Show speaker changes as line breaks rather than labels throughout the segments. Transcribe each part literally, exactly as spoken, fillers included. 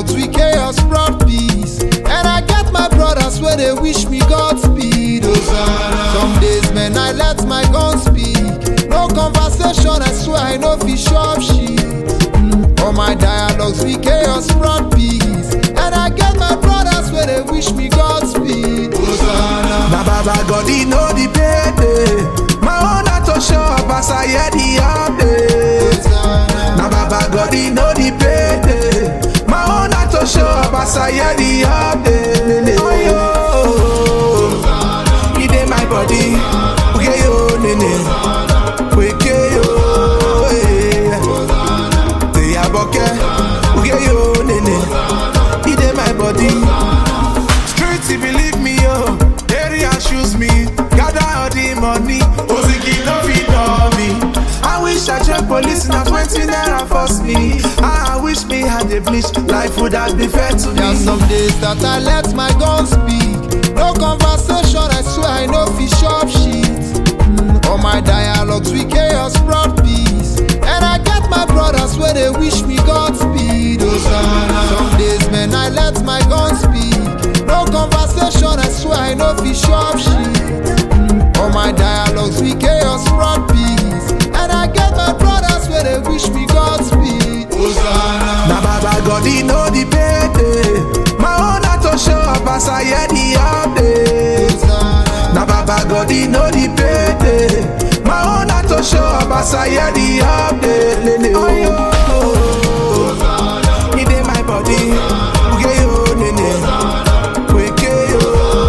dialogues with chaos brought peace. And I get my brothers where they wish me Godspeed. Hosanna. Some days, man, I let my gun speak. No conversation, I swear I know fish up shit. Mm. All my dialogues with chaos brought peace. And I get my brothers where they wish me Godspeed. Hosanna.
Na Baba God, he know the payday. My own to show up as I hear the update. Na Baba God, he know the payday. My own to show up as I hear the update. Oh yo, he did my body. Okay yo, nene. Okay yo, they are okay. Okay yo, nene. He did my body. Streets, he believe me yo. Area choose me. Gather all the money. Oziki no fit on me. I wish I check police na twenty naira force me. I wish me had a bleach. Life would have been fair to me.
There are some days that I let my gun speak. No conversation, I swear I know fish up shit. Mm. All my dialogues with chaos brought peace. And I get my brothers where they wish me Godspeed. Hosanna. Some days, man, I let my gun speak. No conversation, I swear I know fish up shit. Mm. All my dialogues with chaos brought peace. And I get my brothers where they wish me Godspeed. Hosanna.
Na Baba God, he know the payday. My own to show up as I hear the update. Na Baba God, he know the payday. My own to show up as I hear the update. Oh yo, he did my body. Okay yo, nene. Okay yo,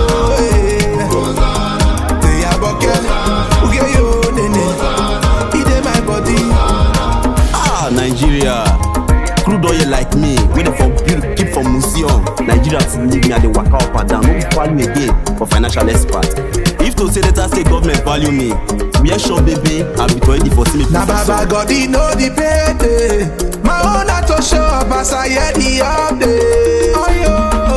they are okay. Okay yo, nene. He did my body.
Ah, Nigeria. Crude oil like me, where they for build, keep for museum. Nigerians leave me at the waka up and down. No value me again for financial expert. If to say that state government value me, we are sure baby, I'll be ready for see me.
Na Baba God, he know the payday. My own to show up as I hear the update. Oh yo.